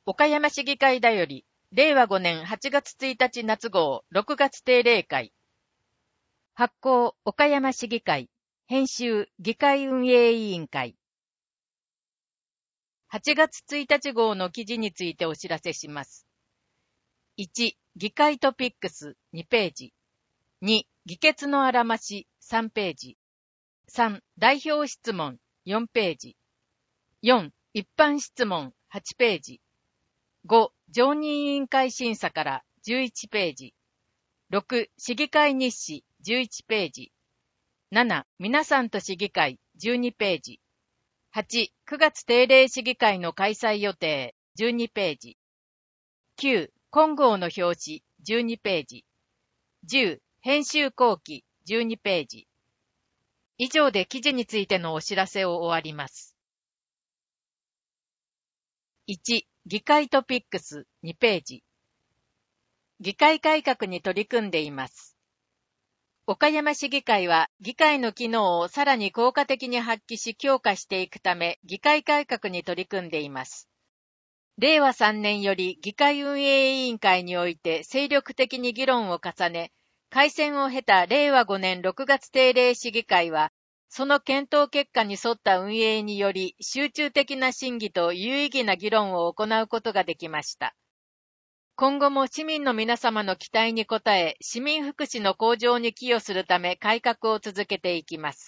岡山市議会だより、令和5年8月1日夏号6月定例会。発行、岡山市議会。編集、議会運営委員会。8月1日号の記事についてお知らせします。1、議会トピックス2ページ。2、議決のあらまし3ページ。3、代表質問4ページ。4、一般質問8ページ。5、常任委員会審査から11ページ。6、市議会日誌11ページ。7、皆さんと市議会12ページ。8、9月定例市議会の開催予定12ページ。9、今号の表紙12ページ。10、編集後期12ページ。以上で記事についてのお知らせを終わります。1、議会トピックス2ページ。議会改革に取り組んでいます。岡山市議会は議会の機能をさらに効果的に発揮し強化していくため議会改革に取り組んでいます。令和3年より議会運営委員会において精力的に議論を重ね、改選を経た令和5年6月定例市議会は、その検討結果に沿った運営により集中的な審議と有意義な議論を行うことができました。今後も市民の皆様の期待に応え、市民福祉の向上に寄与するため改革を続けていきます。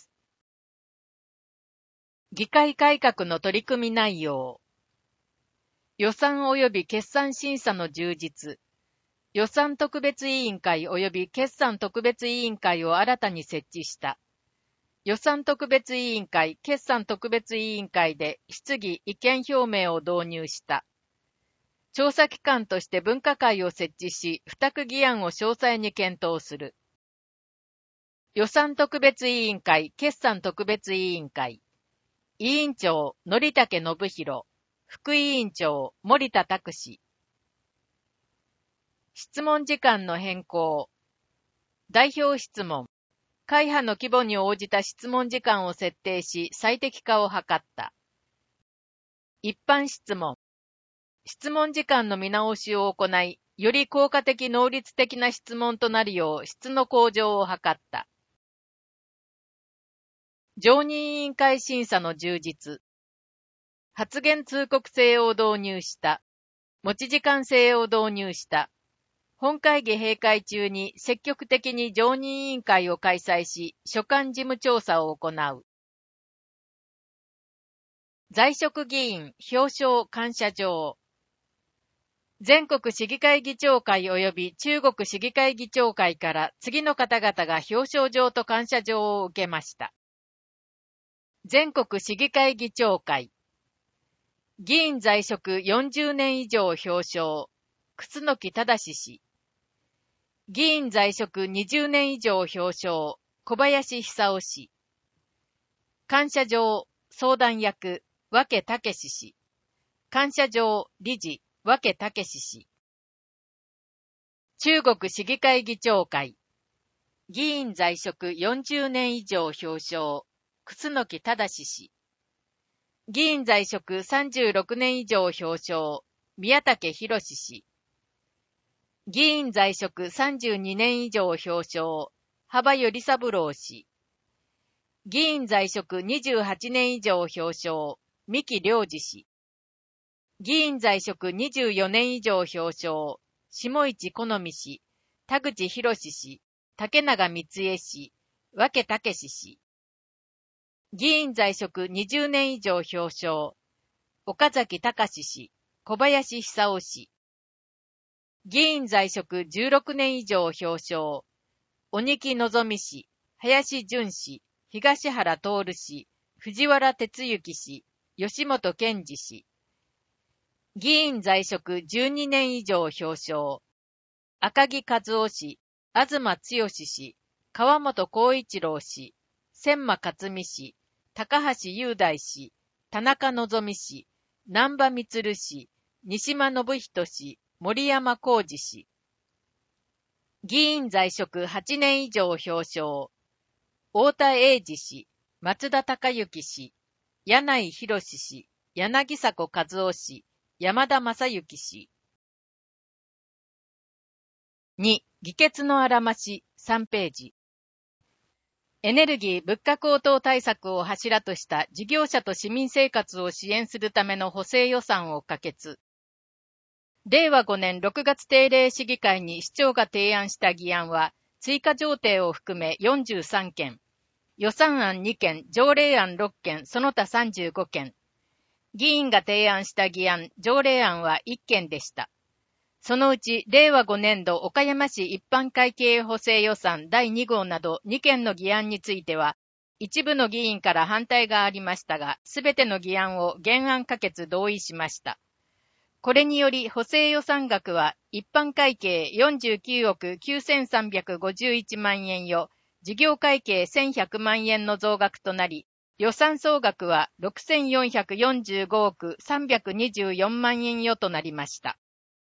議会改革の取り組み内容。予算及び決算審査の充実。予算特別委員会及び決算特別委員会を新たに設置した。予算特別委員会、決算特別委員会で質疑意見表明を導入した。調査機関として分科会を設置し、付託議案を詳細に検討する。予算特別委員会、決算特別委員会。委員長、則武信弘。副委員長、森田拓司。質問時間の変更。代表質問。会派の規模に応じた質問時間を設定し、最適化を図った。一般質問。質問時間の見直しを行い、より効果的能率的な質問となるよう質の向上を図った。常任委員会審査の充実。発言通告制を導入した。持ち時間制を導入した。本会議閉会中に積極的に常任委員会を開催し、所管事務調査を行う。在職議員表彰感謝状。全国市議会議長会及び中国市議会議長会から次の方々が表彰状と感謝状を受けました。全国市議会議長会。議員在職40年以上表彰。楠木正氏。議員在職20年以上表彰。小林久夫氏。感謝状、相談役、和気武氏。感謝状、理事、和気武氏。中国市議会議長会。議員在職40年以上表彰。楠木正氏。議員在職36年以上表彰。宮武博氏。議員在職32年以上表彰。幅頼三郎氏。議員在職28年以上表彰。三木良二氏。議員在職24年以上表彰。下市好美氏。田口博氏。竹永光恵氏。和気武氏。議員在職20年以上表彰。岡崎隆氏。小林久夫氏。議員在職16年以上表彰。鬼木のぞみ氏。林淳氏。東原徹氏。藤原哲之氏。吉本健二氏。議員在職12年以上表彰。赤木和夫氏。東剛氏。川本浩一郎氏。千馬克美氏。高橋雄大氏。田中希実氏。南波充氏。西間信人氏。森山浩二氏。議員在職8年以上表彰。太田英二氏。松田孝之氏。柳井博氏。柳迫和夫氏。 山田正幸氏。2、議決のあらまし、3ページ。エネルギー・物価高騰対策を柱とした事業者と市民生活を支援するための補正予算を可決。令和5年6月定例市議会に市長が提案した議案は、追加条例を含め43件、予算案2件、条例案6件、その他35件。議員が提案した議案、条例案は1件でした。そのうち、令和5年度岡山市一般会計補正予算第2号など2件の議案については、一部の議員から反対がありましたが、すべての議案を原案可決同意しました。これにより補正予算額は一般会計49億9351万円よ、事業会計1100万円の増額となり、予算総額は6445億324万円よとなりました。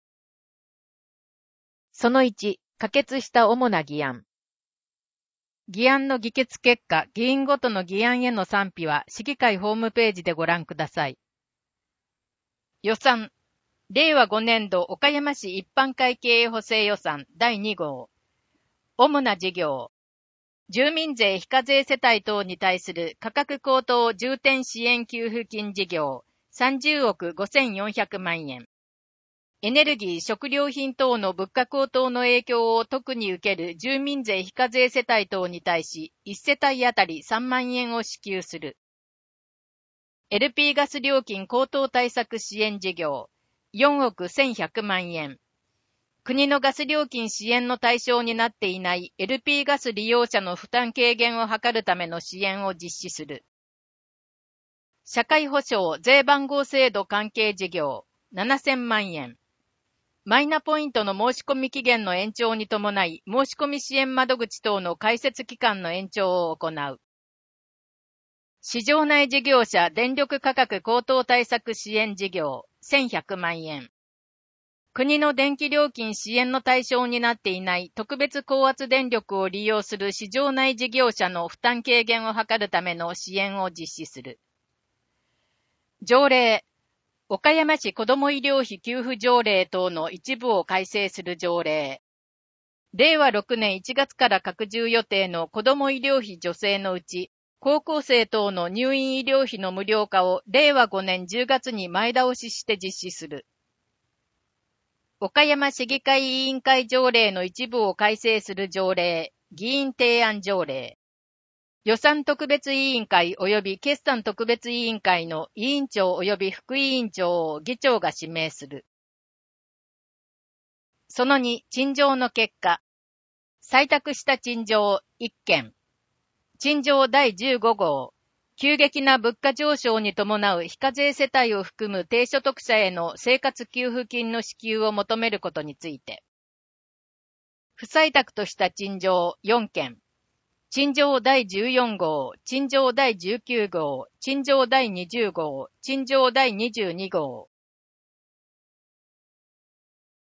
その1、可決した主な議案。議案の議決結果、議員ごとの議案への賛否は市議会ホームページでご覧ください。予算。令和5年度岡山市一般会計補正予算第2号。主な事業。住民税非課税世帯等に対する価格高騰重点支援給付金事業30億5400万円。エネルギー食料品等の物価高騰の影響を特に受ける住民税非課税世帯等に対し1世帯あたり3万円を支給する。LP ガス料金高騰対策支援事業4億1100万円。国のガス料金支援の対象になっていない LP ガス利用者の負担軽減を図るための支援を実施する。社会保障税番号制度関係事業7000万円。マイナポイントの申し込み期限の延長に伴い、申し込み支援窓口等の開設期間の延長を行う。市場内事業者電力価格高騰対策支援事業1100万円。国の電気料金支援の対象になっていない特別高圧電力を利用する市場内事業者の負担軽減を図るための支援を実施する。条例。岡山市子ども医療費給付条例等の一部を改正する条例。令和6年1月から拡充予定の子ども医療費助成のうち、高校生等の入院医療費の無料化を令和5年10月に前倒しして実施する。岡山市議会委員会条例の一部を改正する条例、議員提案条例。予算特別委員会及び決算特別委員会の委員長及び副委員長を議長が指名する。その2、陳情の結果。採択した陳情1件。陳情第15号。急激な物価上昇に伴う非課税世帯を含む低所得者への生活給付金の支給を求めることについて。不採択とした陳情4件。陳情第14号、陳情第19号、陳情第20号、陳情第22号。